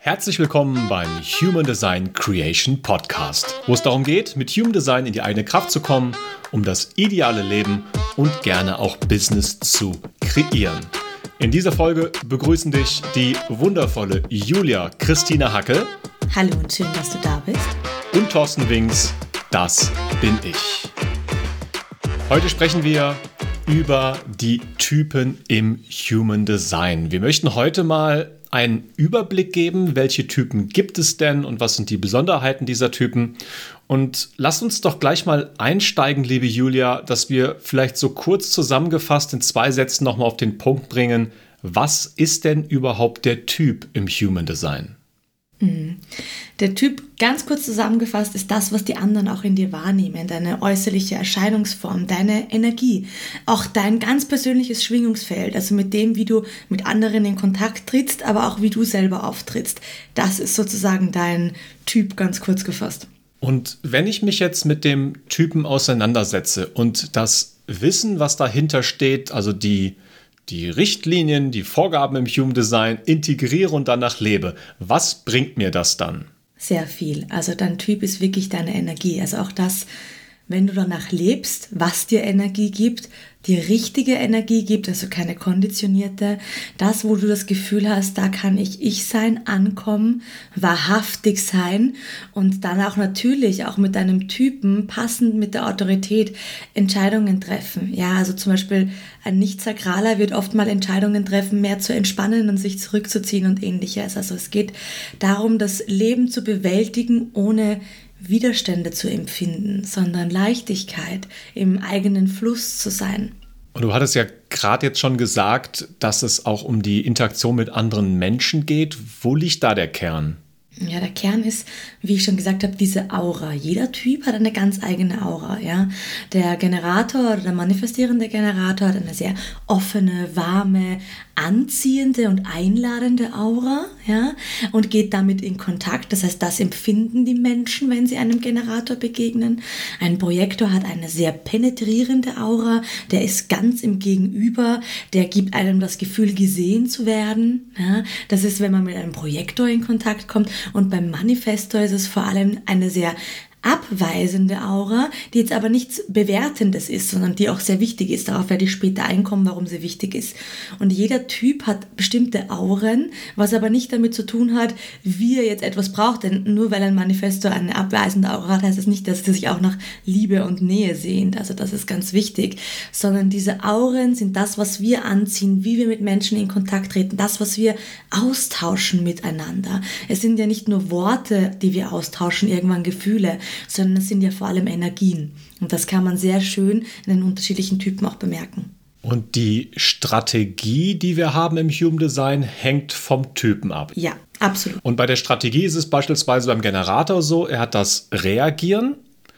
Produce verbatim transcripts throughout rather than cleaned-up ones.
Herzlich willkommen beim Human Design Creation Podcast, wo es darum geht, mit Human Design in die eigene Kraft zu kommen, um das ideale Leben und gerne auch Business zu kreieren. In dieser Folge begrüßen dich die wundervolle Julia Christina Hacke. Hallo und schön, dass du da bist. Und Thorsten Winks, das bin ich. Heute sprechen wir über die Typen im Human Design. Wir möchten heute mal einen Überblick geben, welche Typen gibt es denn und was sind die Besonderheiten dieser Typen. Und lass uns doch gleich mal einsteigen, liebe Julia, dass wir vielleicht so kurz zusammengefasst in zwei Sätzen nochmal auf den Punkt bringen, was ist denn überhaupt der Typ im Human Design? Der Typ, ganz kurz zusammengefasst, ist das, was die anderen auch in dir wahrnehmen, deine äußerliche Erscheinungsform, deine Energie, auch dein ganz persönliches Schwingungsfeld, also mit dem, wie du mit anderen in Kontakt trittst, aber auch wie du selber auftrittst. Das ist sozusagen dein Typ, ganz kurz gefasst. Und wenn ich mich jetzt mit dem Typen auseinandersetze und das Wissen, was dahinter steht, also die die Richtlinien, die Vorgaben im Human Design integriere und danach lebe, was bringt mir das dann? Sehr viel. Also dein Typ ist wirklich deine Energie. Also auch das, wenn du danach lebst, was dir Energie gibt, die richtige Energie gibt, also keine konditionierte, das, wo du das Gefühl hast, da kann ich ich sein, ankommen, wahrhaftig sein und dann auch natürlich auch mit deinem Typen, passend mit der Autorität, Entscheidungen treffen. Ja, also zum Beispiel ein Nicht-Sakraler wird oft mal Entscheidungen treffen, mehr zu entspannen und sich zurückzuziehen und ähnliches. Also es geht darum, das Leben zu bewältigen, ohne Widerstände zu empfinden, sondern Leichtigkeit, im eigenen Fluss zu sein. Und du hattest ja gerade jetzt schon gesagt, dass es auch um die Interaktion mit anderen Menschen geht. Wo liegt da der Kern? Ja, der Kern ist, wie ich schon gesagt habe, diese Aura. Jeder Typ hat eine ganz eigene Aura. Ja? Der Generator oder der manifestierende Generator hat eine sehr offene, warme, anziehende und einladende Aura, ja? Und geht damit in Kontakt. Das heißt, das empfinden die Menschen, wenn sie einem Generator begegnen. Ein Projektor hat eine sehr penetrierende Aura. Der ist ganz im Gegenüber. Der gibt einem das Gefühl, gesehen zu werden. Ja? Das ist, wenn man mit einem Projektor in Kontakt kommt. Und beim Manifestor ist es vor allem eine sehr abweisende Aura, die jetzt aber nichts Bewertendes ist, sondern die auch sehr wichtig ist. Darauf werde ich später einkommen, warum sie wichtig ist. Und jeder Typ hat bestimmte Auren, was aber nicht damit zu tun hat, wie er jetzt etwas braucht. Denn nur weil ein Manifestor eine abweisende Aura hat, heißt es nicht, dass sie sich auch nach Liebe und Nähe sehnt. Also das ist ganz wichtig. Sondern diese Auren sind das, was wir anziehen, wie wir mit Menschen in Kontakt treten, das, was wir austauschen miteinander. Es sind ja nicht nur Worte, die wir austauschen, irgendwann Gefühle, sondern es sind ja vor allem Energien. Und das kann man sehr schön in den unterschiedlichen Typen auch bemerken. Und die Strategie, die wir haben im Human Design, hängt vom Typen ab. Ja, absolut. Und bei der Strategie ist es beispielsweise beim Generator so, er hat das Reagieren,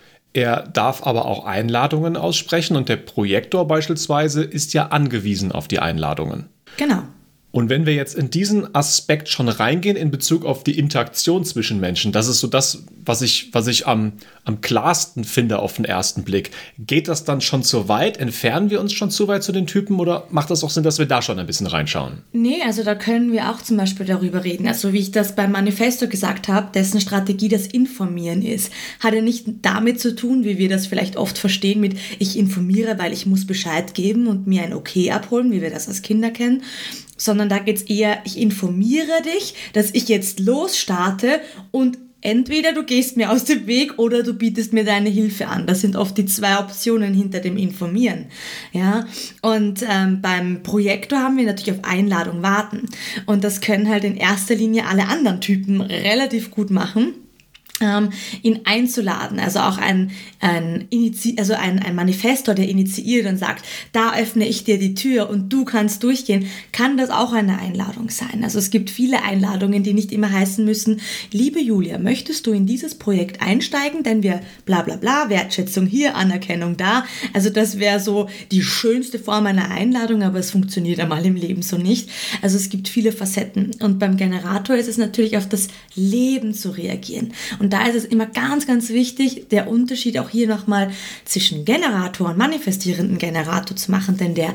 er darf aber auch Einladungen aussprechen und der Projektor beispielsweise ist ja angewiesen auf die Einladungen. Genau. Und wenn wir jetzt in diesen Aspekt schon reingehen in Bezug auf die Interaktion zwischen Menschen, das ist so das, was ich, was ich am, am klarsten finde auf den ersten Blick. Geht das dann schon zu weit? Entfernen wir uns schon zu weit zu den Typen oder macht das auch Sinn, dass wir da schon ein bisschen reinschauen? Nee, also da können wir auch zum Beispiel darüber reden. Also wie ich das beim Manifesto gesagt habe, dessen Strategie das Informieren ist, hat ja nicht damit zu tun, wie wir das vielleicht oft verstehen mit ich informiere, weil ich muss Bescheid geben und mir ein Okay abholen, wie wir das als Kinder kennen, sondern da geht es eher, ich informiere dich, dass ich jetzt losstarte und entweder du gehst mir aus dem Weg oder du bietest mir deine Hilfe an. Das sind oft die zwei Optionen hinter dem Informieren. Ja? Und ähm, beim Projektor haben wir natürlich auf Einladung warten. Und das können halt in erster Linie alle anderen Typen relativ gut machen, ihn einzuladen, also auch ein, ein, Inizi- also ein, ein Manifestor, der initiiert und sagt, da öffne ich dir die Tür und du kannst durchgehen, kann das auch eine Einladung sein. Also es gibt viele Einladungen, die nicht immer heißen müssen, liebe Julia, möchtest du in dieses Projekt einsteigen, denn wir bla bla bla, Wertschätzung hier, Anerkennung da. Also das wäre so die schönste Form einer Einladung, aber es funktioniert einmal im Leben so nicht. Also es gibt viele Facetten und beim Generator ist es natürlich auf das Leben zu reagieren. Und da ist es immer ganz, ganz wichtig, der Unterschied auch hier nochmal zwischen Generator und manifestierenden Generator zu machen, denn der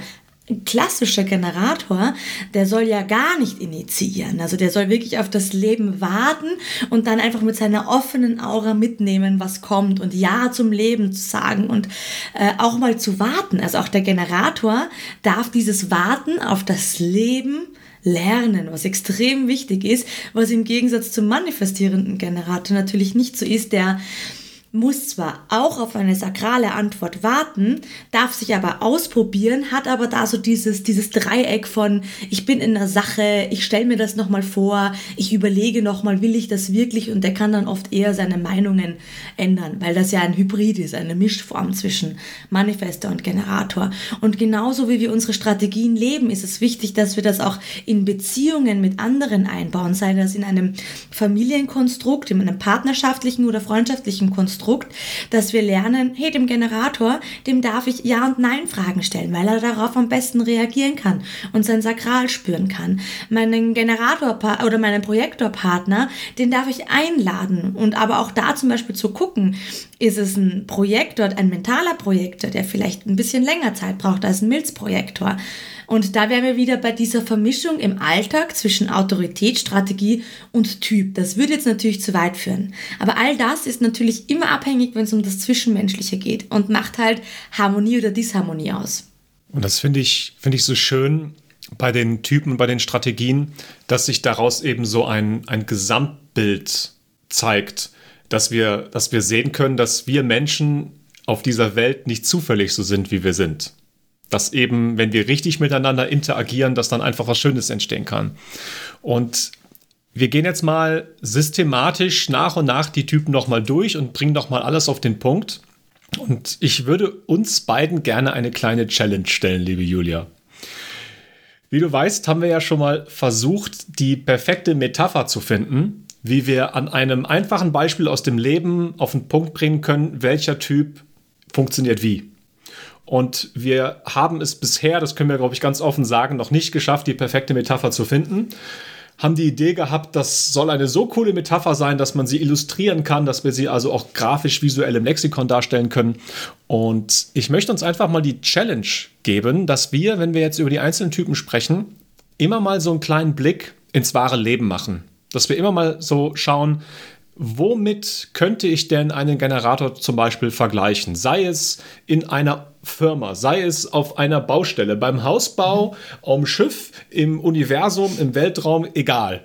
klassischer Generator, der soll ja gar nicht initiieren. Also der soll wirklich auf das Leben warten und dann einfach mit seiner offenen Aura mitnehmen, was kommt und Ja zum Leben zu sagen und äh, auch mal zu warten. Also auch der Generator darf dieses Warten auf das Leben lernen, was extrem wichtig ist, was im Gegensatz zum manifestierenden Generator natürlich nicht so ist, der muss zwar auch auf eine sakrale Antwort warten, darf sich aber ausprobieren, hat aber da so dieses, dieses Dreieck von ich bin in der Sache, ich stelle mir das nochmal vor, ich überlege nochmal, will ich das wirklich, und der kann dann oft eher seine Meinungen ändern, weil das ja ein Hybrid ist, eine Mischform zwischen Manifestor und Generator. Und genauso wie wir unsere Strategien leben, ist es wichtig, dass wir das auch in Beziehungen mit anderen einbauen, sei das in einem Familienkonstrukt, in einem partnerschaftlichen oder freundschaftlichen Konstrukt, dass wir lernen, hey, dem Generator, dem darf ich Ja- und Nein-Fragen stellen, weil er darauf am besten reagieren kann und sein Sakral spüren kann. Meinen Generator oder meinen Projektorpartner, den darf ich einladen und aber auch da zum Beispiel zu gucken, ist es ein Projektor, ein mentaler Projektor, der vielleicht ein bisschen länger Zeit braucht als ein Milzprojektor. Und da wären wir wieder bei dieser Vermischung im Alltag zwischen Autorität, Strategie und Typ. Das würde jetzt natürlich zu weit führen. Aber all das ist natürlich immer abhängig, wenn es um das Zwischenmenschliche geht und macht halt Harmonie oder Disharmonie aus. Und das finde ich, finde ich so schön bei den Typen, bei den Strategien, dass sich daraus eben so ein, ein Gesamtbild zeigt, dass wir, dass wir sehen können, dass wir Menschen auf dieser Welt nicht zufällig so sind, wie wir sind. Dass eben, wenn wir richtig miteinander interagieren, dass dann einfach was Schönes entstehen kann. Und wir gehen jetzt mal systematisch nach und nach die Typen nochmal durch und bringen nochmal alles auf den Punkt. Und ich würde uns beiden gerne eine kleine Challenge stellen, liebe Julia. Wie du weißt, haben wir ja schon mal versucht, die perfekte Metapher zu finden, wie wir an einem einfachen Beispiel aus dem Leben auf den Punkt bringen können, welcher Typ funktioniert wie. Und wir haben es bisher, das können wir, glaube ich, ganz offen sagen, noch nicht geschafft, die perfekte Metapher zu finden. Haben die Idee gehabt, das soll eine so coole Metapher sein, dass man sie illustrieren kann, dass wir sie also auch grafisch, visuell im Lexikon darstellen können. Und ich möchte uns einfach mal die Challenge geben, dass wir, wenn wir jetzt über die einzelnen Typen sprechen, immer mal so einen kleinen Blick ins wahre Leben machen. Dass wir immer mal so schauen, womit könnte ich denn einen Generator zum Beispiel vergleichen? Sei es in einer Firma, sei es auf einer Baustelle, beim Hausbau, mhm. am Schiff, im Universum, im Weltraum, egal.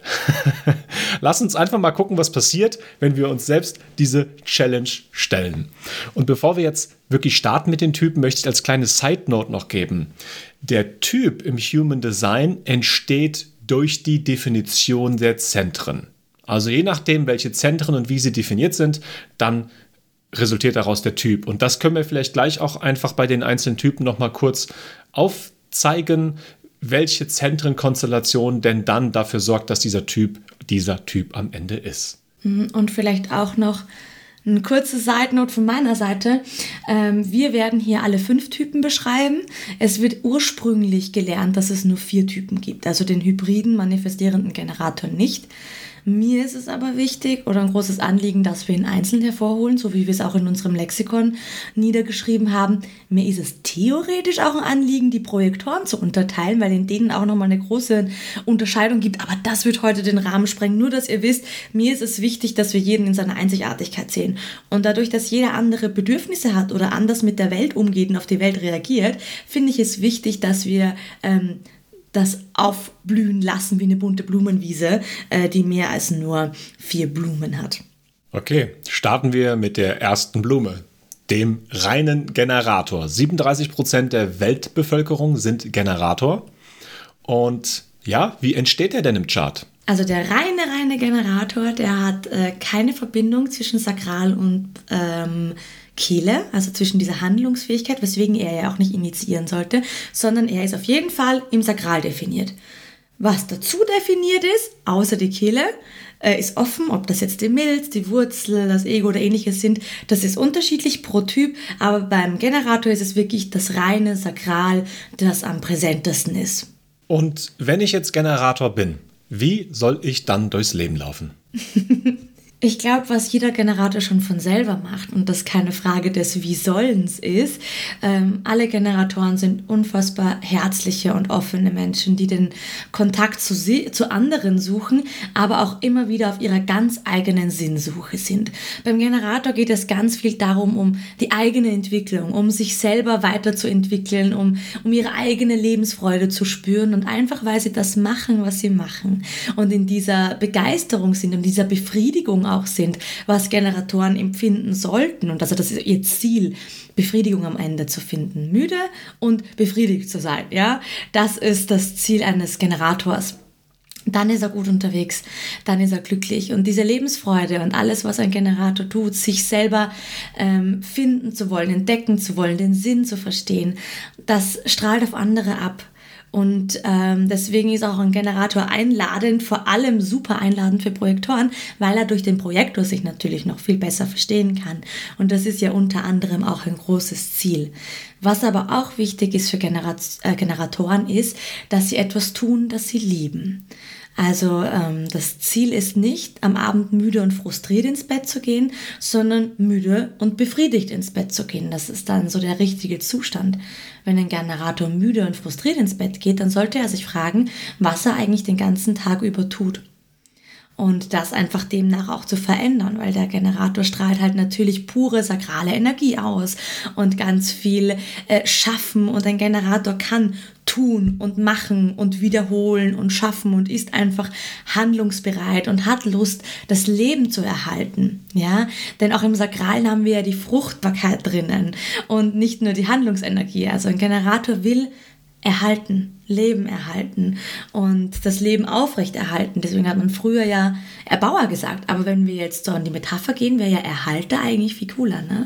Lass uns einfach mal gucken, was passiert, wenn wir uns selbst diese Challenge stellen. Und bevor wir jetzt wirklich starten mit den Typen, möchte ich als kleine Side-Note noch geben. Der Typ im Human Design entsteht durch die Definition der Zentren. Also je nachdem, welche Zentren und wie sie definiert sind, dann resultiert daraus der Typ. Und das können wir vielleicht gleich auch einfach bei den einzelnen Typen nochmal kurz aufzeigen, welche Zentrenkonstellation denn dann dafür sorgt, dass dieser Typ dieser Typ am Ende ist. Und vielleicht auch noch eine kurze Side-Note von meiner Seite. Ähm, wir werden hier alle fünf Typen beschreiben. Es wird ursprünglich gelernt, dass es nur vier Typen gibt, also den hybriden, manifestierenden Generator nicht. Mir ist es aber wichtig oder ein großes Anliegen, dass wir ihn einzeln hervorholen, so wie wir es auch in unserem Lexikon niedergeschrieben haben. Mir ist es theoretisch auch ein Anliegen, die Projektoren zu unterteilen, weil in denen auch nochmal eine große Unterscheidung gibt. Aber das wird heute den Rahmen sprengen. Nur, dass ihr wisst, mir ist es wichtig, dass wir jeden in seiner Einzigartigkeit sehen. Und dadurch, dass jeder andere Bedürfnisse hat oder anders mit der Welt umgeht und auf die Welt reagiert, finde ich es wichtig, dass wir ähm, das aufblühen lassen wie eine bunte Blumenwiese, äh, die mehr als nur vier Blumen hat. Okay, starten wir mit der ersten Blume, dem reinen Generator. siebenunddreißig Prozent der Weltbevölkerung sind Generator. Und ja, wie entsteht er denn im Chart? Also der reine, reine Generator, der hat äh, keine Verbindung zwischen Sakral und ähm, Kehle, also zwischen dieser Handlungsfähigkeit, weswegen er ja auch nicht initiieren sollte, sondern er ist auf jeden Fall im Sakral definiert. Was dazu definiert ist, außer die Kehle, äh, ist offen, ob das jetzt die Milz, die Wurzel, das Ego oder ähnliches sind. Das ist unterschiedlich pro Typ, aber beim Generator ist es wirklich das reine Sakral, das am präsentesten ist. Und wenn ich jetzt Generator bin, wie soll ich dann durchs Leben laufen? Ich glaube, was jeder Generator schon von selber macht und das keine Frage des Wie-Sollens ist, ähm, alle Generatoren sind unfassbar herzliche und offene Menschen, die den Kontakt zu, zu anderen suchen, aber auch immer wieder auf ihrer ganz eigenen Sinnsuche sind. Beim Generator geht es ganz viel darum, um die eigene Entwicklung, um sich selber weiterzuentwickeln, um, um ihre eigene Lebensfreude zu spüren und einfach, weil sie das machen, was sie machen und in dieser Begeisterung sind und dieser Befriedigung auch sind, was Generatoren empfinden sollten. Und also das ist ihr Ziel, Befriedigung am Ende zu finden. Müde und befriedigt zu sein. Ja? Das ist das Ziel eines Generators. Dann ist er gut unterwegs, dann ist er glücklich. Und diese Lebensfreude und alles, was ein Generator tut, sich selber ähm, finden zu wollen, entdecken zu wollen, den Sinn zu verstehen, das strahlt auf andere ab. Und ähm, deswegen ist auch ein Generator einladend, vor allem super einladend für Projektoren, weil er durch den Projektor sich natürlich noch viel besser verstehen kann. Und das ist ja unter anderem auch ein großes Ziel. Was aber auch wichtig ist für Generat- äh, Generatoren ist, dass sie etwas tun, das sie lieben. Also ähm, das Ziel ist nicht, am Abend müde und frustriert ins Bett zu gehen, sondern müde und befriedigt ins Bett zu gehen. Das ist dann so der richtige Zustand. Wenn ein Generator müde und frustriert ins Bett geht, dann sollte er sich fragen, was er eigentlich den ganzen Tag über tut. Und das einfach demnach auch zu verändern, weil der Generator strahlt halt natürlich pure sakrale Energie aus und ganz viel äh, schaffen. Und ein Generator kann tun und machen und wiederholen und schaffen und ist einfach handlungsbereit und hat Lust, das Leben zu erhalten. Ja? Denn auch im Sakralen haben wir ja die Fruchtbarkeit drinnen und nicht nur die Handlungsenergie. Also ein Generator will erhalten, Leben erhalten und das Leben aufrechterhalten. Deswegen hat man früher ja Erbauer gesagt. Aber wenn wir jetzt so an die Metapher gehen, wäre ja Erhalter eigentlich viel cooler. Ne?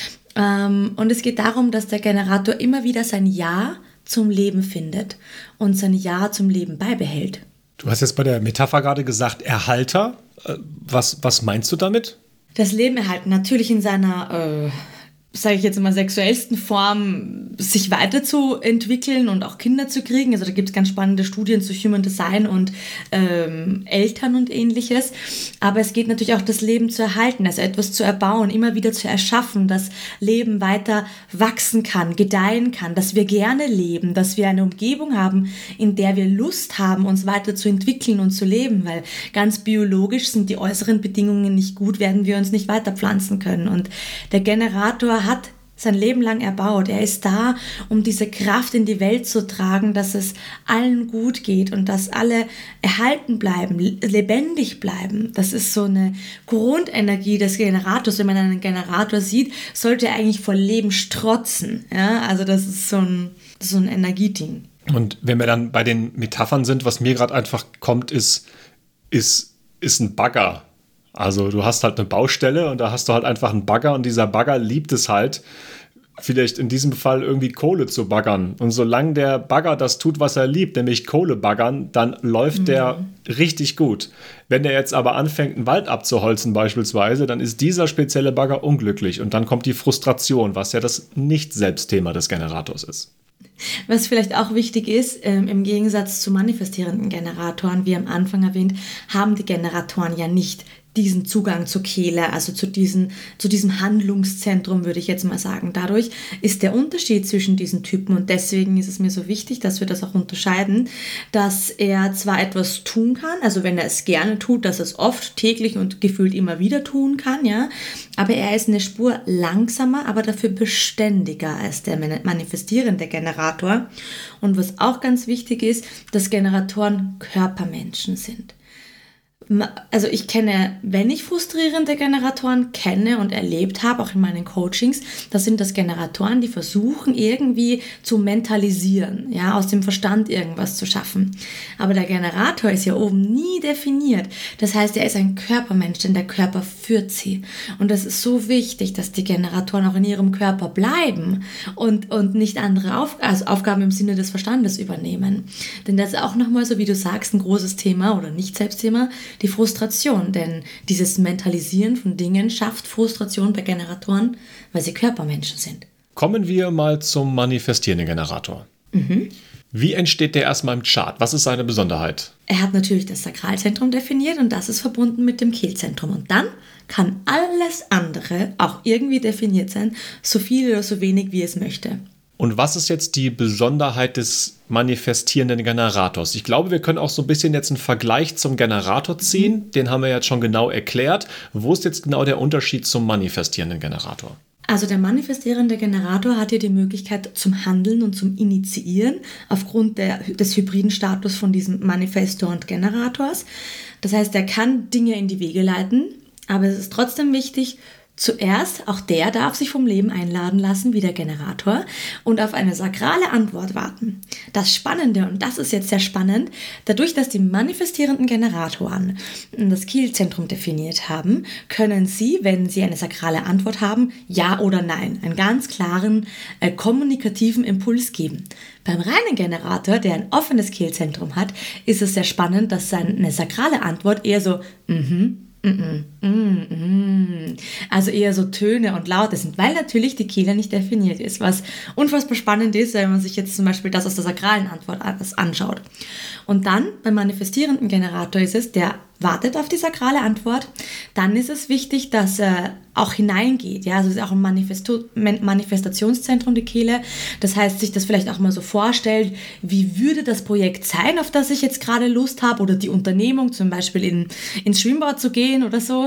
Ähm, und es geht darum, dass der Generator immer wieder sein Ja zum Leben findet und sein Ja zum Leben beibehält. Du hast jetzt bei der Metapher gerade gesagt, Erhalter. Was, was meinst du damit? Das Leben erhalten, natürlich in seiner... Äh, sage ich jetzt mal, sexuellsten Form sich weiterzuentwickeln und auch Kinder zu kriegen. Also da gibt es ganz spannende Studien zu Human Design und ähm, Eltern und ähnliches. Aber es geht natürlich auch, das Leben zu erhalten, also etwas zu erbauen, immer wieder zu erschaffen, dass Leben weiter wachsen kann, gedeihen kann, dass wir gerne leben, dass wir eine Umgebung haben, in der wir Lust haben, uns weiter zu entwickeln und zu leben, weil ganz biologisch sind die äußeren Bedingungen nicht gut, werden wir uns nicht weiterpflanzen können. Und der Generator hat sein Leben lang erbaut. Er ist da, um diese Kraft in die Welt zu tragen, dass es allen gut geht und dass alle erhalten bleiben, lebendig bleiben. Das ist so eine Grundenergie des Generators. Wenn man einen Generator sieht, sollte er eigentlich vor Leben strotzen. Ja, also das ist so ein, so ein Energieding. Und wenn wir dann bei den Metaphern sind, was mir gerade einfach kommt, ist, ist, ist ein Bagger. Also du hast halt eine Baustelle und da hast du halt einfach einen Bagger und dieser Bagger liebt es halt, vielleicht in diesem Fall irgendwie Kohle zu baggern. Und solange der Bagger das tut, was er liebt, nämlich Kohle baggern, dann läuft mhm. der richtig gut. Wenn der jetzt aber anfängt, einen Wald abzuholzen beispielsweise, dann ist dieser spezielle Bagger unglücklich und dann kommt die Frustration, was ja das Nicht-Selbstthema des Generators ist. Was vielleicht auch wichtig ist, ähm, im Gegensatz zu manifestierenden Generatoren, wie am Anfang erwähnt, haben die Generatoren ja nicht diesen Zugang zur Kehle, also zu, diesen, zu diesem Handlungszentrum, würde ich jetzt mal sagen. Dadurch ist der Unterschied zwischen diesen Typen und deswegen ist es mir so wichtig, dass wir das auch unterscheiden, dass er zwar etwas tun kann, also wenn er es gerne tut, dass er es oft, täglich und gefühlt immer wieder tun kann, ja, aber er ist eine Spur langsamer, aber dafür beständiger als der manifestierende Generator. Und was auch ganz wichtig ist, dass Generatoren Körpermenschen sind. Also ich kenne, wenn ich frustrierende Generatoren kenne und erlebt habe, auch in meinen Coachings, das sind das Generatoren, die versuchen irgendwie zu mentalisieren, ja, aus dem Verstand irgendwas zu schaffen. Aber der Generator ist ja oben nie definiert. Das heißt, er ist ein Körpermensch, denn der Körper führt sie. Und das ist so wichtig, dass die Generatoren auch in ihrem Körper bleiben und, und nicht andere Auf, also Aufgaben im Sinne des Verstandes übernehmen. Denn das ist auch nochmal so, wie du sagst, ein großes Thema oder Nicht-Selbstthema, die Frustration, denn dieses Mentalisieren von Dingen schafft Frustration bei Generatoren, weil sie Körpermenschen sind. Kommen wir mal zum manifestierenden Generator. Mhm. Wie entsteht der erstmal im Chart? Was ist seine Besonderheit? Er hat natürlich das Sakralzentrum definiert und das ist verbunden mit dem Kehlzentrum. Und dann kann alles andere auch irgendwie definiert sein, so viel oder so wenig, wie es möchte. Und was ist jetzt die Besonderheit des manifestierenden Generators? Ich glaube, wir können auch so ein bisschen jetzt einen Vergleich zum Generator ziehen. Mhm. Den haben wir jetzt schon genau erklärt. Wo ist jetzt genau der Unterschied zum manifestierenden Generator? Also der manifestierende Generator hat ja die Möglichkeit zum Handeln und zum Initiieren aufgrund der, des hybriden Status von diesem Manifestor und Generators. Das heißt, er kann Dinge in die Wege leiten, aber es ist trotzdem wichtig, zuerst, auch der darf sich vom Leben einladen lassen, wie der Generator, und auf eine sakrale Antwort warten. Das Spannende, und das ist jetzt sehr spannend, dadurch, dass die manifestierenden Generatoren das Kehlzentrum definiert haben, können sie, wenn sie eine sakrale Antwort haben, Ja oder Nein, einen ganz klaren äh, kommunikativen Impuls geben. Beim reinen Generator, der ein offenes Kehlzentrum hat, ist es sehr spannend, dass seine sakrale Antwort eher so mhm, Mm-mm, mm-mm. Also eher so Töne und Laute sind, weil natürlich die Kehle nicht definiert ist, was unfassbar spannend ist, wenn man sich jetzt zum Beispiel das aus der sakralen Antwort anschaut. Und dann beim manifestierenden Generator ist es, der wartet auf die sakrale Antwort, dann ist es wichtig, dass er auch hineingeht. Ja? Also es ist auch ein Manifesto- Manifestationszentrum, die Kehle. Das heißt, sich das vielleicht auch mal so vorstellt, wie würde das Projekt sein, auf das ich jetzt gerade Lust habe, oder die Unternehmung, zum Beispiel in, ins Schwimmbad zu gehen oder so.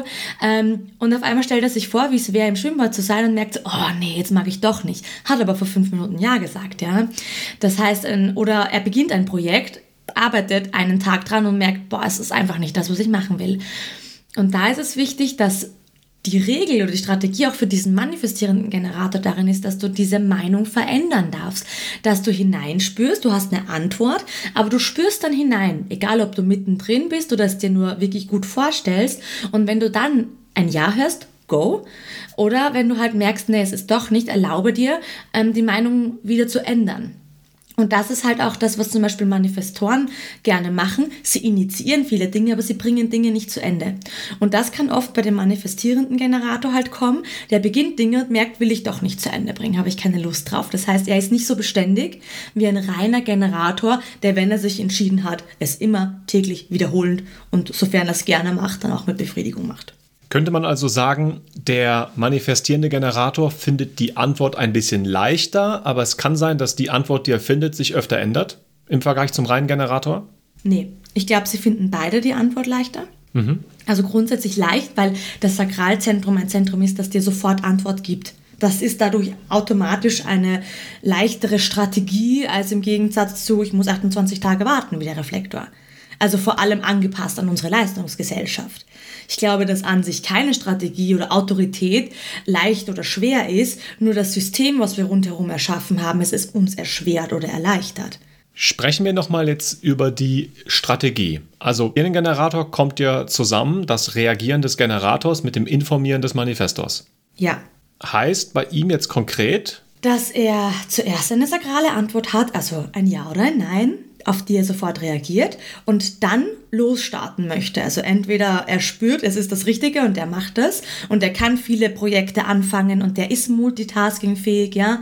Und auf einmal stellt er sich vor, wie es wäre, im Schwimmbad zu sein und merkt so, oh nee, jetzt mag ich doch nicht. Hat aber vor fünf Minuten Ja gesagt. Ja? Das heißt, oder er beginnt ein Projekt, arbeitet einen Tag dran und merkt, boah, es ist einfach nicht das, was ich machen will. Und da ist es wichtig, dass die Regel oder die Strategie auch für diesen manifestierenden Generator darin ist, dass du diese Meinung verändern darfst, dass du hineinspürst, du hast eine Antwort, aber du spürst dann hinein, egal ob du mittendrin bist oder es dir nur wirklich gut vorstellst, und wenn du dann ein Ja hörst, go, oder wenn du halt merkst, nee, es ist doch nicht, erlaube dir, ähm, die Meinung wieder zu ändern. Und das ist halt auch das, was zum Beispiel Manifestoren gerne machen. Sie initiieren viele Dinge, aber sie bringen Dinge nicht zu Ende. Und das kann oft bei dem manifestierenden Generator halt kommen. Der beginnt Dinge und merkt, will ich doch nicht zu Ende bringen, habe ich keine Lust drauf. Das heißt, er ist nicht so beständig wie ein reiner Generator, der, wenn er sich entschieden hat, es immer täglich wiederholend und sofern er es gerne macht, dann auch mit Befriedigung macht. Könnte man also sagen, der manifestierende Generator findet die Antwort ein bisschen leichter, aber es kann sein, dass die Antwort, die er findet, sich öfter ändert im Vergleich zum reinen Generator? Nee, ich glaube, sie finden beide die Antwort leichter. Mhm. Also grundsätzlich leicht, weil das Sakralzentrum ein Zentrum ist, das dir sofort Antwort gibt. Das ist dadurch automatisch eine leichtere Strategie als im Gegensatz zu, ich muss achtundzwanzig Tage warten wie der Reflektor. Also vor allem angepasst an unsere Leistungsgesellschaft. Ich glaube, dass an sich keine Strategie oder Autorität leicht oder schwer ist, nur das System, was wir rundherum erschaffen haben, es ist uns erschwert oder erleichtert. Sprechen wir nochmal jetzt über die Strategie. Also in den Generator kommt ja zusammen das Reagieren des Generators mit dem Informieren des Manifestors. Ja. Heißt bei ihm jetzt konkret, dass er zuerst eine sakrale Antwort hat, also ein Ja oder ein Nein, auf die er sofort reagiert und dann losstarten möchte. Also entweder er spürt, es ist das Richtige und er macht das und er kann viele Projekte anfangen und der ist multitaskingfähig, ja.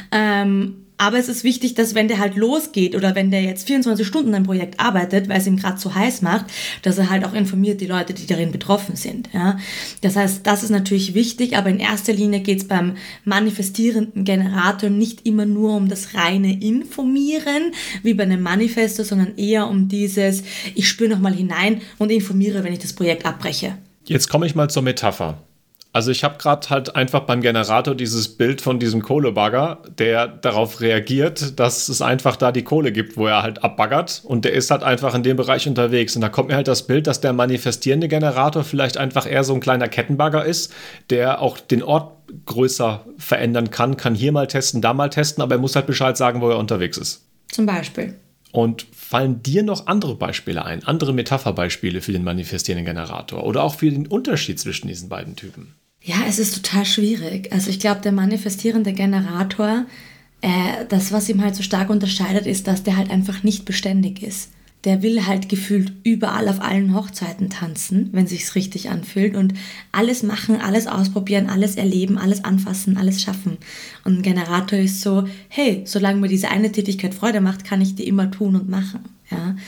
Ähm, aber es ist wichtig, dass wenn der halt losgeht oder wenn der jetzt vierundzwanzig Stunden an einem Projekt arbeitet, weil es ihm gerade so heiß macht, dass er halt auch informiert die Leute, die darin betroffen sind. Ja? Das heißt, das ist natürlich wichtig, aber in erster Linie geht es beim manifestierenden Generator nicht immer nur um das reine Informieren, wie bei einem Manifesto, sondern eher um dieses, ich spüre nochmal hinein und informiere, wenn ich das Projekt abbreche. Jetzt komme ich mal zur Metapher. Also ich habe gerade halt einfach beim Generator dieses Bild von diesem Kohlebagger, der darauf reagiert, dass es einfach da die Kohle gibt, wo er halt abbaggert und der ist halt einfach in dem Bereich unterwegs. Und da kommt mir halt das Bild, dass der manifestierende Generator vielleicht einfach eher so ein kleiner Kettenbagger ist, der auch den Ort größer verändern kann, kann hier mal testen, da mal testen, aber er muss halt Bescheid sagen, wo er unterwegs ist. Zum Beispiel. Und fallen dir noch andere Beispiele ein, andere Metapherbeispiele für den manifestierenden Generator oder auch für den Unterschied zwischen diesen beiden Typen? Ja, es ist total schwierig. Also ich glaube, der manifestierende Generator, äh, das, was ihm halt so stark unterscheidet, ist, dass der halt einfach nicht beständig ist. der will halt gefühlt überall auf allen Hochzeiten tanzen, wenn sich's richtig anfühlt und alles machen, alles ausprobieren, alles erleben, alles anfassen, alles schaffen. Und ein Generator ist so, hey, solange mir diese eine Tätigkeit Freude macht, kann ich die immer tun und machen. Ja?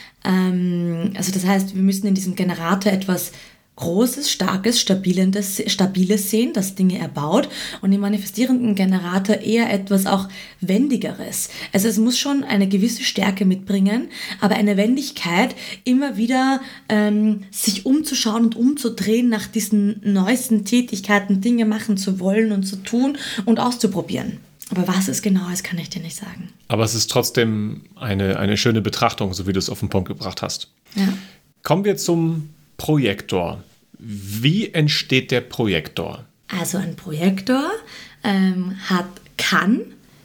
Ähm, also das heißt, wir müssen in diesem Generator etwas Großes, Starkes, Stabiles, Stabiles sehen, das Dinge erbaut, und im manifestierenden Generator eher etwas auch Wendigeres. Also es muss schon eine gewisse Stärke mitbringen, aber eine Wendigkeit, immer wieder ähm, sich umzuschauen und umzudrehen nach diesen neuesten Tätigkeiten, Dinge machen zu wollen und zu tun und auszuprobieren. Aber was es genau ist, kann ich dir nicht sagen. Aber es ist trotzdem eine, eine schöne Betrachtung, so wie du es auf den Punkt gebracht hast. Ja. Kommen wir zum Projektor. Wie entsteht der Projektor? Also ein Projektor ähm, hat, kann,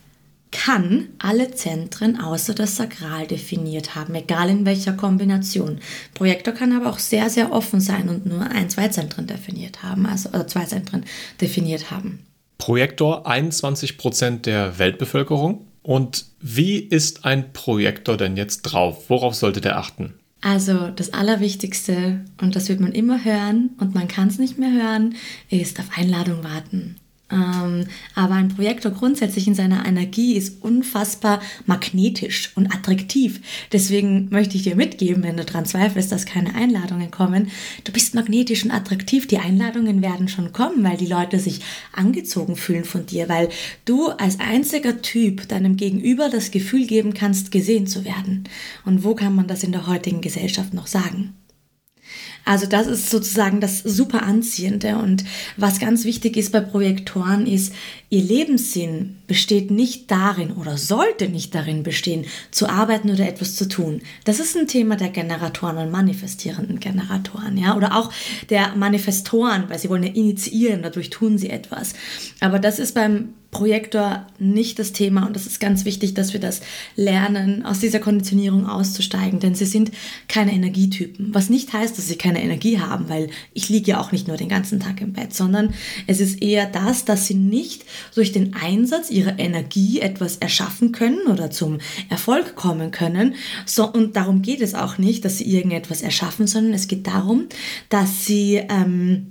kann alle Zentren außer das Sakral definiert haben, egal in welcher Kombination. Projektor kann aber auch sehr, sehr offen sein und nur ein, zwei Zentren definiert haben, also oder zwei Zentren definiert haben. Projektor, einundzwanzig Prozent der Weltbevölkerung. Und wie ist ein Projektor denn jetzt drauf? Worauf sollte der achten? Also das Allerwichtigste, und das wird man immer hören und man kann es nicht mehr hören, ist auf Einladung warten. Ähm, aber ein Projektor grundsätzlich in seiner Energie ist unfassbar magnetisch und attraktiv. Deswegen möchte ich dir mitgeben, wenn du daran zweifelst, dass keine Einladungen kommen, du bist magnetisch und attraktiv. Die Einladungen werden schon kommen, weil die Leute sich angezogen fühlen von dir, weil du als einziger Typ deinem Gegenüber das Gefühl geben kannst, gesehen zu werden. Und wo kann man das in der heutigen Gesellschaft noch sagen? Also das ist sozusagen das super Anziehende, und was ganz wichtig ist bei Projektoren ist, ihr Lebenssinn besteht nicht darin oder sollte nicht darin bestehen, zu arbeiten oder etwas zu tun. Das ist ein Thema der Generatoren und manifestierenden Generatoren, ja, oder auch der Manifestoren, weil sie wollen ja initiieren, dadurch tun sie etwas. Aber das ist beim Projektor nicht das Thema, und das ist ganz wichtig, dass wir das lernen, aus dieser Konditionierung auszusteigen, denn sie sind keine Energietypen, was nicht heißt, dass sie keine Energie haben, weil ich liege ja auch nicht nur den ganzen Tag im Bett, sondern es ist eher das, dass sie nicht durch den Einsatz ihrer Energie etwas erschaffen können oder zum Erfolg kommen können, so, und darum geht es auch nicht, dass sie irgendetwas erschaffen, sondern es geht darum, dass sie ähm,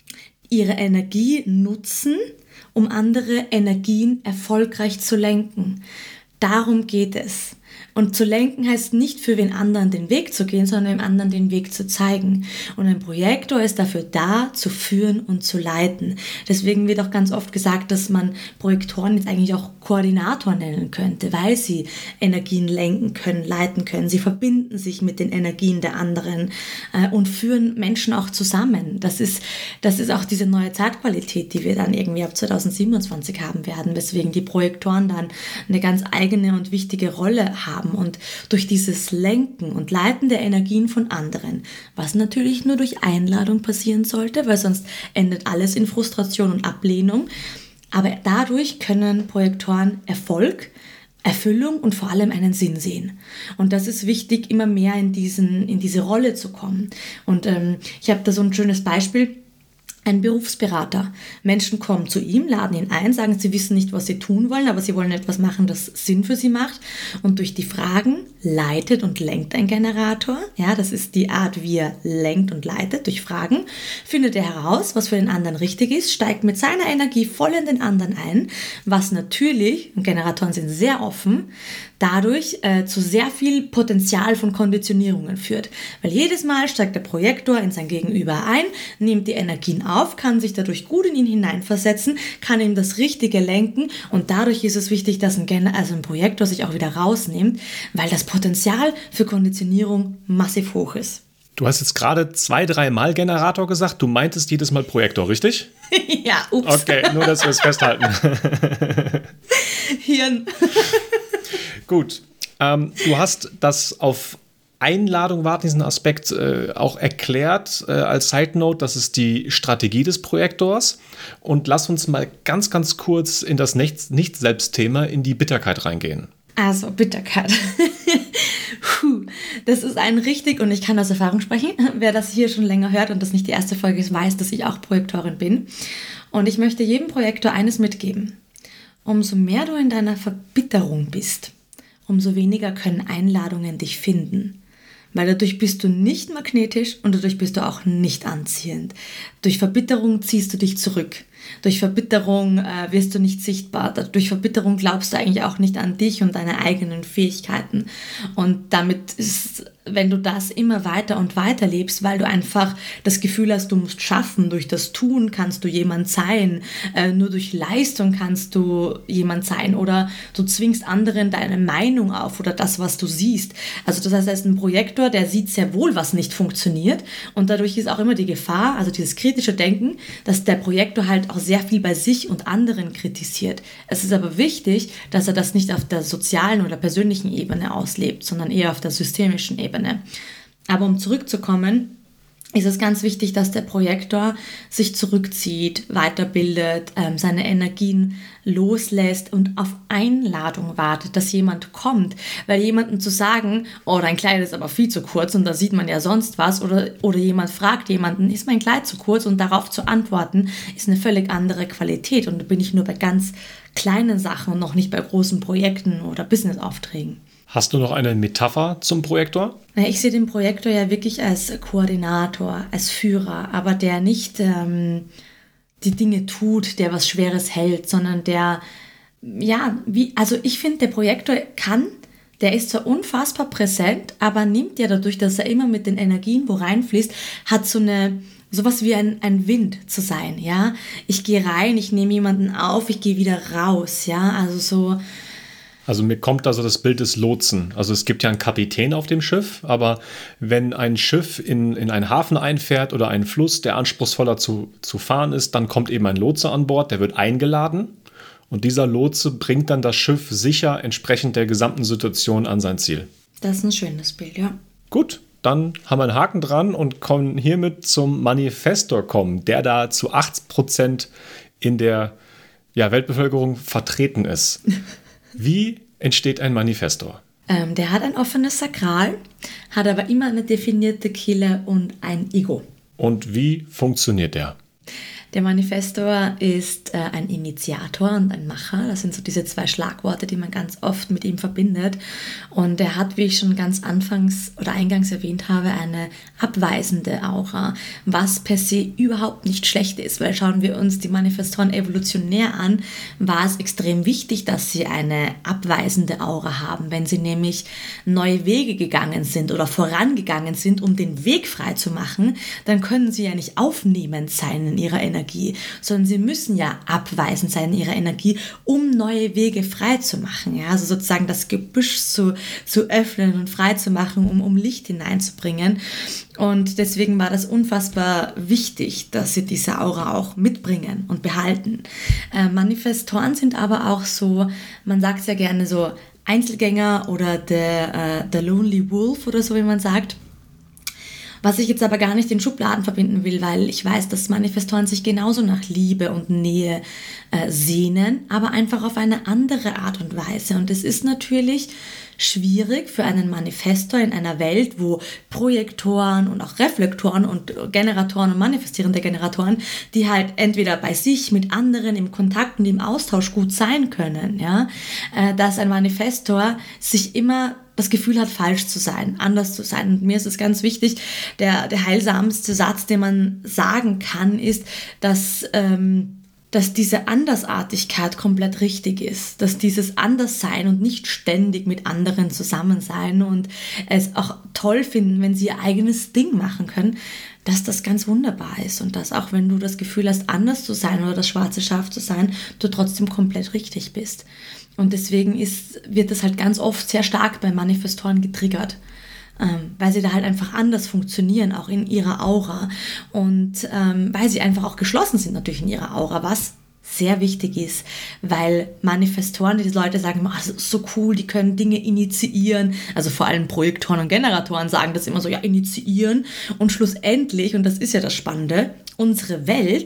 ihre Energie nutzen, um andere Energien erfolgreich zu lenken. Darum geht es. Und zu lenken heißt nicht für den anderen den Weg zu gehen, sondern dem anderen den Weg zu zeigen. Und ein Projektor ist dafür da, zu führen und zu leiten. Deswegen wird auch ganz oft gesagt, dass man Projektoren jetzt eigentlich auch Koordinator nennen könnte, weil sie Energien lenken können, leiten können. Sie verbinden sich mit den Energien der anderen äh, und führen Menschen auch zusammen. Das ist, das ist auch diese neue Zeitqualität, die wir dann irgendwie ab zwanzig siebenundzwanzig haben werden, weswegen die Projektoren dann eine ganz eigene und wichtige Rolle haben. Und durch dieses Lenken und Leiten der Energien von anderen, was natürlich nur durch Einladung passieren sollte, weil sonst endet alles in Frustration und Ablehnung. Aber dadurch können Projektoren Erfolg, Erfüllung und vor allem einen Sinn sehen. Und das ist wichtig, immer mehr in, diesen, in diese Rolle zu kommen. Und ähm, ich habe da so ein schönes Beispiel. Ein Berufsberater. Menschen kommen zu ihm, laden ihn ein, sagen, sie wissen nicht, was sie tun wollen, aber sie wollen etwas machen, das Sinn für sie macht. Und durch die Fragen leitet und lenkt ein Generator. Ja, das ist die Art, wie er lenkt und leitet. Durch Fragen findet er heraus, was für den anderen richtig ist, steigt mit seiner Energie voll in den anderen ein, was natürlich, und Generatoren sind sehr offen, dadurch äh, zu sehr viel Potenzial von Konditionierungen führt. Weil jedes Mal steigt der Projektor in sein Gegenüber ein, nimmt die Energien auf, kann sich dadurch gut in ihn hineinversetzen, kann ihm das Richtige lenken, und dadurch ist es wichtig, dass ein, Gen- also ein Projektor sich auch wieder rausnimmt, weil das Potenzial für Konditionierung massiv hoch ist. Du hast jetzt gerade zwei, drei Mal Generator gesagt. Du meintest jedes Mal Projektor, richtig? Ja, ups. Okay, nur, dass wir es festhalten. Hirn. Gut. Ähm, du hast das auf Einladung warten, diesen Aspekt äh, auch erklärt äh, als Side Note. Das ist die Strategie des Projektors. Und lass uns mal ganz, ganz kurz in das Nicht-Selbst-Thema, in die Bitterkeit reingehen. Also Bitterkeit. Puh, das ist ein richtig, und ich kann aus Erfahrung sprechen, wer das hier schon länger hört und das nicht die erste Folge ist, weiß, dass ich auch Projektorin bin. Und ich möchte jedem Projektor eines mitgeben. Umso mehr du in deiner Verbitterung bist, umso weniger können Einladungen dich finden. Weil dadurch bist du nicht magnetisch und dadurch bist du auch nicht anziehend. Durch Verbitterung ziehst du dich zurück. Durch Verbitterung äh, wirst du nicht sichtbar. Durch Verbitterung glaubst du eigentlich auch nicht an dich und deine eigenen Fähigkeiten. Und damit ist, wenn du das immer weiter und weiter lebst, weil du einfach das Gefühl hast, du musst schaffen, durch das Tun kannst du jemand sein, äh, nur durch Leistung kannst du jemand sein oder du zwingst anderen deine Meinung auf oder das, was du siehst. Also das heißt, er ist ein Projektor, der sieht sehr wohl, was nicht funktioniert und dadurch ist auch immer die Gefahr, also dieses kritische Denken, dass der Projektor halt auch sehr viel bei sich und anderen kritisiert. Es ist aber wichtig, dass er das nicht auf der sozialen oder persönlichen Ebene auslebt, sondern eher auf der systemischen Ebene. Aber um zurückzukommen, ist es ganz wichtig, dass der Projektor sich zurückzieht, weiterbildet, ähm, seine Energien loslässt und auf Einladung wartet, dass jemand kommt. Weil jemandem zu sagen, oh, dein Kleid ist aber viel zu kurz und da sieht man ja sonst was, oder, oder jemand fragt jemanden, ist mein Kleid zu kurz, und darauf zu antworten, ist eine völlig andere Qualität. Und da bin ich nur bei ganz kleinen Sachen und noch nicht bei großen Projekten oder Businessaufträgen. Hast du noch eine Metapher zum Projektor? Ich sehe den Projektor ja wirklich als Koordinator, als Führer, aber der nicht ähm, die Dinge tut, der was Schweres hält, sondern der, ja, wie, also ich finde, der Projektor kann, der ist zwar unfassbar präsent, aber nimmt ja dadurch, dass er immer mit den Energien wo reinfließt, hat so eine, sowas wie ein, ein Wind zu sein, ja. Ich gehe rein, ich nehme jemanden auf, ich gehe wieder raus, ja, also so. Also mir kommt also das Bild des Lotsen. Also es gibt ja einen Kapitän auf dem Schiff, aber wenn ein Schiff in, in einen Hafen einfährt oder einen Fluss, der anspruchsvoller zu, zu fahren ist, dann kommt eben ein Lotse an Bord, der wird eingeladen und dieser Lotse bringt dann das Schiff sicher entsprechend der gesamten Situation an sein Ziel. Das ist ein schönes Bild, ja. Gut, dann haben wir einen Haken dran und können hiermit zum Manifestor kommen, der da zu achtzig Prozent in der ja, Weltbevölkerung vertreten ist. Wie entsteht ein Manifestor? Ähm, der hat ein offenes Sakral, hat aber immer eine definierte Kehle und ein Ego. Und wie funktioniert der? Der Manifestor ist äh, ein Initiator und ein Macher. Das sind so diese zwei Schlagworte, die man ganz oft mit ihm verbindet. Und er hat, wie ich schon ganz anfangs oder eingangs erwähnt habe, eine abweisende Aura, was per se überhaupt nicht schlecht ist, weil schauen wir uns die Manifestoren evolutionär an, war es extrem wichtig, dass sie eine abweisende Aura haben, wenn sie nämlich neue Wege gegangen sind oder vorangegangen sind, um den Weg frei zu machen, dann können sie ja nicht aufnehmend sein in ihrer Energie. Energie, sondern sie müssen ja abweisend sein in ihrer Energie, um neue Wege frei zu machen. Ja? Also sozusagen das Gebüsch zu, zu öffnen und frei zu machen, um, um Licht hineinzubringen. Und deswegen war das unfassbar wichtig, dass sie diese Aura auch mitbringen und behalten. Äh, Manifestoren sind aber auch so, man sagt ja gerne so Einzelgänger oder der, äh, der Lonely Wolf oder so, wie man sagt. Was ich jetzt aber gar nicht in Schubladen verbinden will, weil ich weiß, dass Manifestoren sich genauso nach Liebe und Nähe äh, sehnen, aber einfach auf eine andere Art und Weise. Und es ist natürlich schwierig für einen Manifestor in einer Welt, wo Projektoren und auch Reflektoren und Generatoren und manifestierende Generatoren, die halt entweder bei sich mit anderen im Kontakt und im Austausch gut sein können, ja, äh, dass ein Manifestor sich immer das Gefühl hat, falsch zu sein, anders zu sein. Und mir ist es ganz wichtig, der, der heilsamste Satz, den man sagen kann, ist, dass, ähm, dass diese Andersartigkeit komplett richtig ist, dass dieses Anderssein und nicht ständig mit anderen zusammen sein und es auch toll finden, wenn sie ihr eigenes Ding machen können, dass das ganz wunderbar ist und dass auch wenn du das Gefühl hast, anders zu sein oder das schwarze Schaf zu sein, du trotzdem komplett richtig bist. Und deswegen ist, wird das halt ganz oft sehr stark bei Manifestoren getriggert, ähm, weil sie da halt einfach anders funktionieren, auch in ihrer Aura. Und ähm, weil sie einfach auch geschlossen sind natürlich in ihrer Aura, was sehr wichtig ist, weil Manifestoren, die Leute sagen immer, oh, so cool, die können Dinge initiieren, also vor allem Projektoren und Generatoren sagen das immer so, ja, initiieren und schlussendlich, und das ist ja das Spannende, unsere Welt,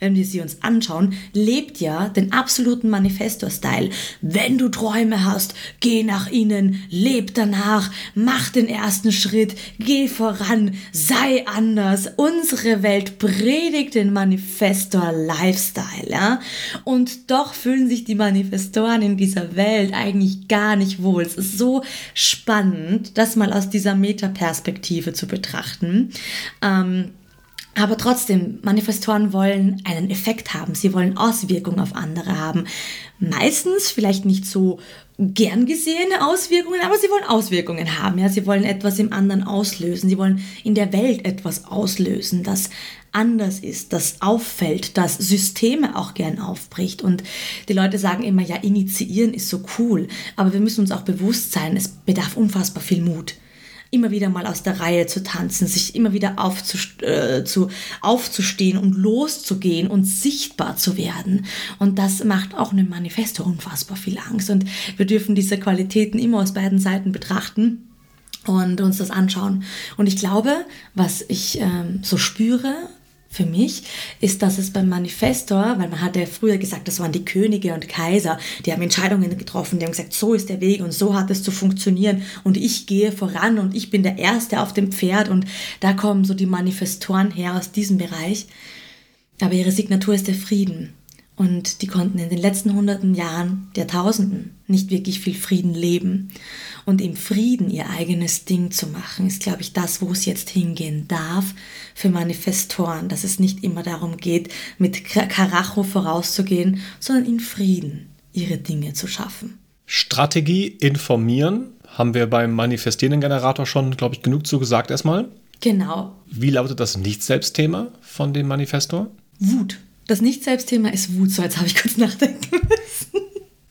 wenn wir sie uns anschauen, lebt ja den absoluten Manifestor-Style. Wenn du Träume hast, geh nach ihnen, leb danach, mach den ersten Schritt, geh voran, sei anders. Unsere Welt predigt den Manifestor-Lifestyle, ja? Und doch fühlen sich die Manifestoren in dieser Welt eigentlich gar nicht wohl. Es ist so spannend, das mal aus dieser Metaperspektive zu betrachten. Ähm, aber trotzdem, Manifestoren wollen einen Effekt haben. Sie wollen Auswirkungen auf andere haben. Meistens vielleicht nicht so gern gesehene Auswirkungen, aber sie wollen Auswirkungen haben. Ja? Sie wollen etwas im anderen auslösen. Sie wollen in der Welt etwas auslösen, das anders ist, das auffällt, das Systeme auch gern aufbricht. Und die Leute sagen immer, ja, initiieren ist so cool. Aber wir müssen uns auch bewusst sein, es bedarf unfassbar viel Mut. Immer wieder mal aus der Reihe zu tanzen, sich immer wieder aufzust- äh, zu, aufzustehen und loszugehen und sichtbar zu werden. Und das macht auch einem Manifesto unfassbar viel Angst. Und wir dürfen diese Qualitäten immer aus beiden Seiten betrachten und uns das anschauen. Und ich glaube, was ich ähm, so spüre, für mich ist, dass es beim Manifestor, weil man hat ja früher gesagt, das waren die Könige und Kaiser, die haben Entscheidungen getroffen, die haben gesagt, so ist der Weg und so hat es zu funktionieren und ich gehe voran und ich bin der Erste auf dem Pferd und da kommen so die Manifestoren her aus diesem Bereich. Aber ihre Signatur ist der Frieden. Und die konnten in den letzten hunderten Jahren, Jahrtausenden, nicht wirklich viel Frieden leben. Und im Frieden ihr eigenes Ding zu machen, ist, glaube ich, das, wo es jetzt hingehen darf für Manifestoren. Dass es nicht immer darum geht, mit Karacho vorauszugehen, sondern in Frieden ihre Dinge zu schaffen. Strategie informieren, haben wir beim manifestierenden Generator schon, glaube ich, genug zugesagt erstmal. Genau. Wie lautet das Nicht-Selbst-Thema von dem Manifestor? Wut. Das Nicht-Selbst-Thema ist Wut. So, jetzt habe ich kurz nachdenken müssen.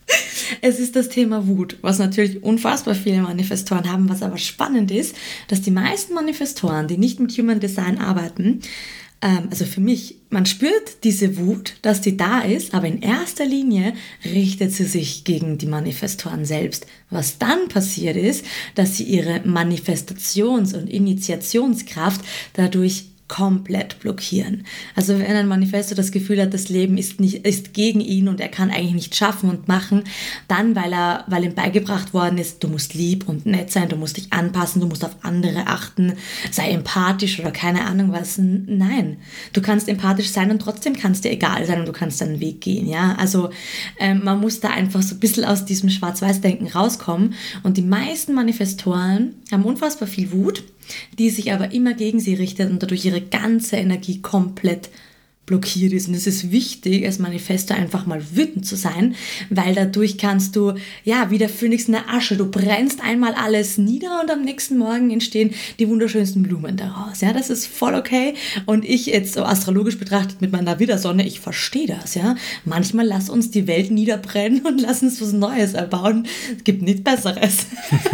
Es ist das Thema Wut, was natürlich unfassbar viele Manifestoren haben, was aber spannend ist, dass die meisten Manifestoren, die nicht mit Human Design arbeiten, ähm, also für mich, man spürt diese Wut, dass die da ist, aber in erster Linie richtet sie sich gegen die Manifestoren selbst. Was dann passiert ist, dass sie ihre Manifestations- und Initiationskraft dadurch komplett blockieren. Also wenn ein Manifestor das Gefühl hat, das Leben ist nicht ist gegen ihn und er kann eigentlich nicht schaffen und machen, dann, weil er, weil ihm beigebracht worden ist, du musst lieb und nett sein, du musst dich anpassen, du musst auf andere achten, sei empathisch oder keine Ahnung was. Nein, du kannst empathisch sein und trotzdem kann es dir egal sein und du kannst deinen Weg gehen. Ja, also ähm, man muss da einfach so ein bisschen aus diesem Schwarz-Weiß-Denken rauskommen und die meisten Manifestoren haben unfassbar viel Wut, die sich aber immer gegen sie richtet und dadurch ihre ganze Energie komplett blockiert ist. Und es ist wichtig, als Manifestor einfach mal wütend zu sein, weil dadurch kannst du, ja, wie der Phönix in der Asche, du brennst einmal alles nieder und am nächsten Morgen entstehen die wunderschönsten Blumen daraus. Ja, das ist voll okay. Und ich jetzt so astrologisch betrachtet mit meiner Widdersonne, ich verstehe das, ja. Manchmal lass uns die Welt niederbrennen und lass uns was Neues erbauen. Es gibt nichts Besseres.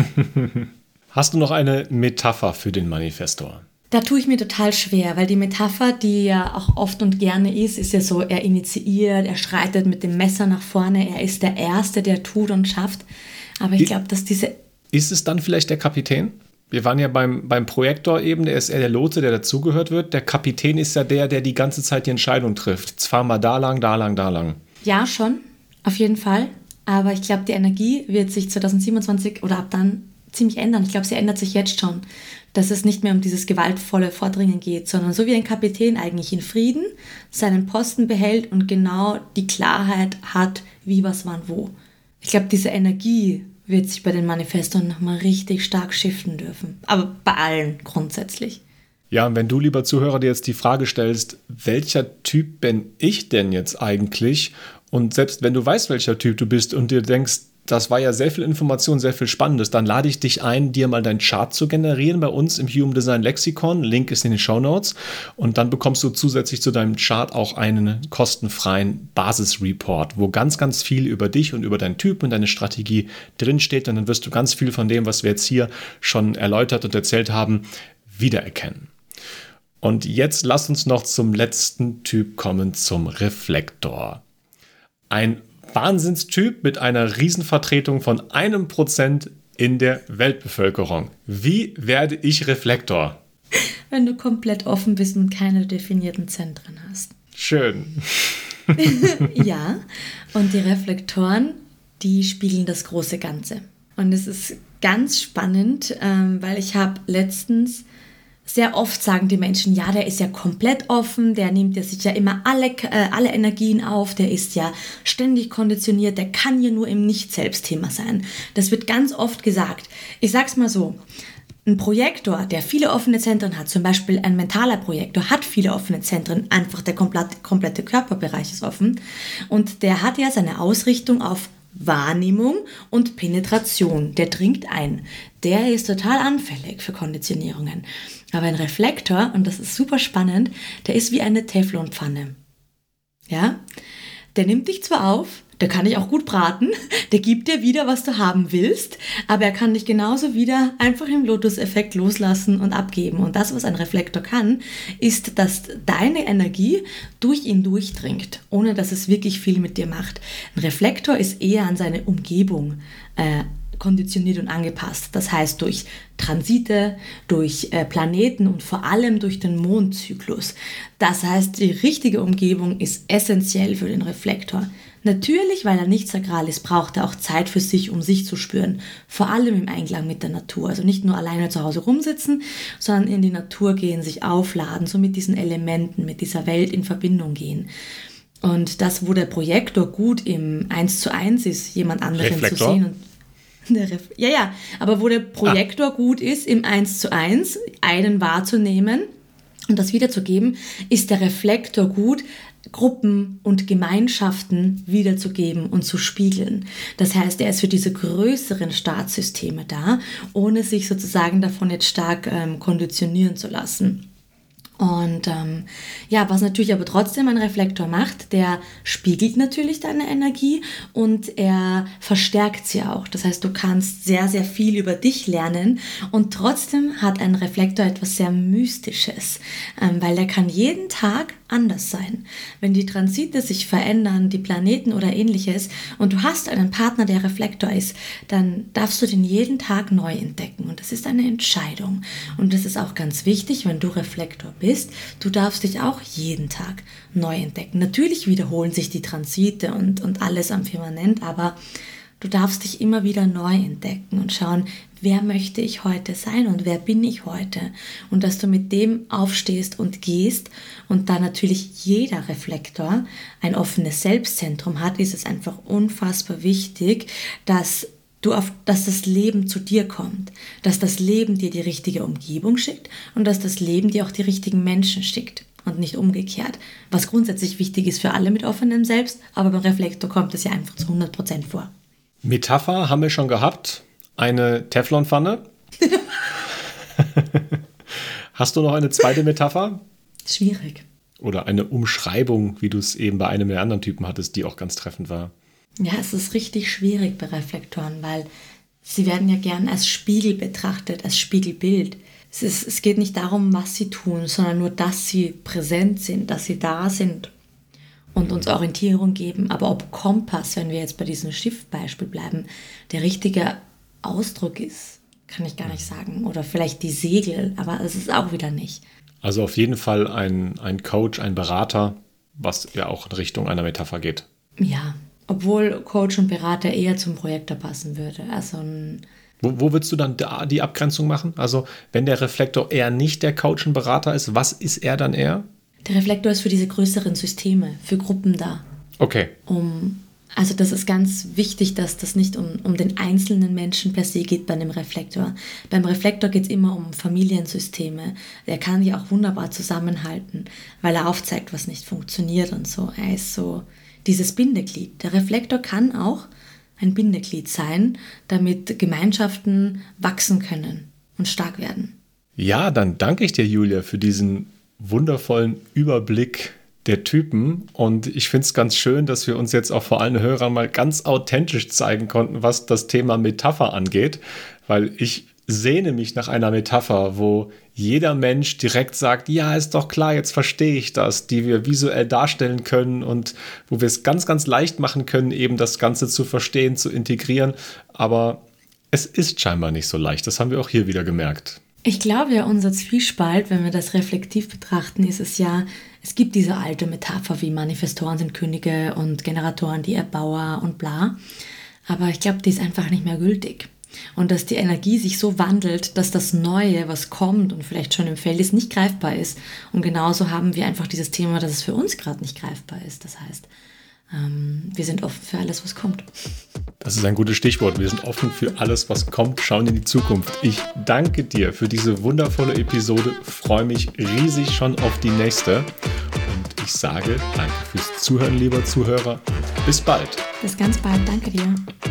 Hast du noch eine Metapher für den Manifestor? Da tue ich mir total schwer, weil die Metapher, die ja auch oft und gerne ist, ist ja so, er initiiert, er schreitet mit dem Messer nach vorne, er ist der Erste, der tut und schafft. Aber ich glaube, dass diese... Ist es dann vielleicht der Kapitän? Wir waren ja beim, beim Projektor eben, der ist eher der Lotse, der dazugehört wird. Der Kapitän ist ja der, der die ganze Zeit die Entscheidung trifft. Jetzt fahren wir da lang, da lang, da lang. Ja, schon, auf jeden Fall. Aber ich glaube, die Energie wird sich zwanzig siebenundzwanzig oder ab dann ziemlich ändern. Ich glaube, sie ändert sich jetzt schon, dass es nicht mehr um dieses gewaltvolle Vordringen geht, sondern so wie ein Kapitän eigentlich in Frieden seinen Posten behält und genau die Klarheit hat, wie, was, wann, wo. Ich glaube, diese Energie wird sich bei den Manifestoren nochmal richtig stark shiften dürfen. Aber bei allen grundsätzlich. Ja, und wenn du, lieber Zuhörer, dir jetzt die Frage stellst, welcher Typ bin ich denn jetzt eigentlich? Und selbst wenn du weißt, welcher Typ du bist und dir denkst, das war ja sehr viel Information, sehr viel Spannendes. Dann lade ich dich ein, dir mal deinen Chart zu generieren bei uns im Human Design Lexikon. Link ist in den Shownotes. Und dann bekommst du zusätzlich zu deinem Chart auch einen kostenfreien Basisreport, wo ganz, ganz viel über dich und über deinen Typ und deine Strategie drinsteht. Und dann wirst du ganz viel von dem, was wir jetzt hier schon erläutert und erzählt haben, wiedererkennen. Und jetzt lass uns noch zum letzten Typ kommen, zum Reflektor. Ein Wahnsinnstyp mit einer Riesenvertretung von einem Prozent in der Weltbevölkerung. Wie werde ich Reflektor? Wenn du komplett offen bist und keine definierten Zentren hast. Schön. Ja, und die Reflektoren, die spiegeln das große Ganze. Und es ist ganz spannend, ähm, weil ich habe letztens, sehr oft sagen die Menschen, ja, der ist ja komplett offen, der nimmt ja sich ja immer alle, äh, alle Energien auf, der ist ja ständig konditioniert, der kann ja nur im Nicht-Selbst-Thema sein. Das wird ganz oft gesagt. Ich sag's mal so, ein Projektor, der viele offene Zentren hat, zum Beispiel ein mentaler Projektor, hat viele offene Zentren, einfach der komplette, komplette Körperbereich ist offen und der hat ja seine Ausrichtung auf Wahrnehmung und Penetration, der dringt ein. Der ist total anfällig für Konditionierungen. Aber ein Reflektor, und das ist super spannend, der ist wie eine Teflonpfanne. Ja? Der nimmt dich zwar auf, der kann dich auch gut braten, der gibt dir wieder, was du haben willst, aber er kann dich genauso wieder einfach im Lotus-Effekt loslassen und abgeben. Und das, was ein Reflektor kann, ist, dass deine Energie durch ihn durchdringt, ohne dass es wirklich viel mit dir macht. Ein Reflektor ist eher an seine Umgebung äh, konditioniert und angepasst. Das heißt durch Transite, durch äh, Planeten und vor allem durch den Mondzyklus. Das heißt, die richtige Umgebung ist essentiell für den Reflektor. Natürlich, weil er nicht sakral ist, braucht er auch Zeit für sich, um sich zu spüren. Vor allem im Einklang mit der Natur. Also nicht nur alleine zu Hause rumsitzen, sondern in die Natur gehen, sich aufladen, so mit diesen Elementen, mit dieser Welt in Verbindung gehen. Und das, wo der Projektor gut im eins zu eins ist, jemand anderen Reflektor? zu sehen. Und der Ref- ja, ja, aber wo der Projektor ah. gut ist, im eins zu eins einen wahrzunehmen und das wiederzugeben, ist der Reflektor gut, Gruppen und Gemeinschaften wiederzugeben und zu spiegeln. Das heißt, er ist für diese größeren Staatssysteme da, ohne sich sozusagen davon jetzt stark ähm, konditionieren zu lassen. Und ähm, ja, was natürlich aber trotzdem ein Reflektor macht, der spiegelt natürlich deine Energie und er verstärkt sie auch. Das heißt, du kannst sehr, sehr viel über dich lernen und trotzdem hat ein Reflektor etwas sehr Mystisches, ähm, weil er kann jeden Tag anders sein. Wenn die Transite sich verändern, die Planeten oder ähnliches und du hast einen Partner, der Reflektor ist, dann darfst du den jeden Tag neu entdecken und das ist eine Entscheidung. Und das ist auch ganz wichtig, wenn du Reflektor bist, du darfst dich auch jeden Tag neu entdecken. Natürlich wiederholen sich die Transite und, und alles am Firmament, aber du darfst dich immer wieder neu entdecken und schauen, wer möchte ich heute sein und wer bin ich heute? Und dass du mit dem aufstehst und gehst und da natürlich jeder Reflektor ein offenes Selbstzentrum hat, ist es einfach unfassbar wichtig, dass du auf, dass das Leben zu dir kommt, dass das Leben dir die richtige Umgebung schickt und dass das Leben dir auch die richtigen Menschen schickt und nicht umgekehrt. Was grundsätzlich wichtig ist für alle mit offenem Selbst, aber beim Reflektor kommt es ja einfach zu hundert Prozent vor. Metapher haben wir schon gehabt. Eine Teflonpfanne. Hast du noch eine zweite Metapher? Schwierig. Oder eine Umschreibung, wie du es eben bei einem der anderen Typen hattest, die auch ganz treffend war. Ja, es ist richtig schwierig bei Reflektoren, weil sie werden ja gern als Spiegel betrachtet, als Spiegelbild. Es, ist, es geht nicht darum, was sie tun, sondern nur, dass sie präsent sind, dass sie da sind und uns Orientierung geben. Aber ob Kompass, wenn wir jetzt bei diesem Schiffbeispiel bleiben, der richtige Ausdruck ist, kann ich gar nicht sagen. Oder vielleicht die Segel, aber es ist auch wieder nicht. Also auf jeden Fall ein, ein Coach, ein Berater, was ja auch in Richtung einer Metapher geht. Ja, obwohl Coach und Berater eher zum Projektor passen würde. Also ein Wo, wo würdest du dann da die Abgrenzung machen? Also wenn der Reflektor eher nicht der Coach und Berater ist, was ist er dann eher? Der Reflektor ist für diese größeren Systeme, für Gruppen da. Okay. Um Also das ist ganz wichtig, dass das nicht um, um den einzelnen Menschen per se geht bei einem Reflektor. Beim Reflektor geht es immer um Familiensysteme. Er kann die auch wunderbar zusammenhalten, weil er aufzeigt, was nicht funktioniert und so. Er ist so dieses Bindeglied. Der Reflektor kann auch ein Bindeglied sein, damit Gemeinschaften wachsen können und stark werden. Ja, dann danke ich dir, Julia, für diesen wundervollen Überblick der Typen und ich finde es ganz schön, dass wir uns jetzt auch vor allen Hörern mal ganz authentisch zeigen konnten, was das Thema Metapher angeht, weil ich sehne mich nach einer Metapher, wo jeder Mensch direkt sagt, ja, ist doch klar, jetzt verstehe ich das, die wir visuell darstellen können und wo wir es ganz, ganz leicht machen können, eben das Ganze zu verstehen, zu integrieren, aber es ist scheinbar nicht so leicht, das haben wir auch hier wieder gemerkt. Ich glaube ja, unser Zwiespalt, wenn wir das reflektiv betrachten, ist es ja, es gibt diese alte Metapher wie Manifestoren sind Könige und Generatoren die Erbauer und bla. Aber ich glaube, die ist einfach nicht mehr gültig. Und dass die Energie sich so wandelt, dass das Neue, was kommt und vielleicht schon im Feld ist, nicht greifbar ist. Und genauso haben wir einfach dieses Thema, dass es für uns gerade nicht greifbar ist. Das heißt, ähm, wir sind offen für alles, was kommt. Das ist ein gutes Stichwort. Wir sind offen für alles, was kommt, schauen in die Zukunft. Ich danke dir für diese wundervolle Episode, freue mich riesig schon auf die nächste. Und ich sage danke fürs Zuhören, lieber Zuhörer, und bis bald. Bis ganz bald. Danke dir.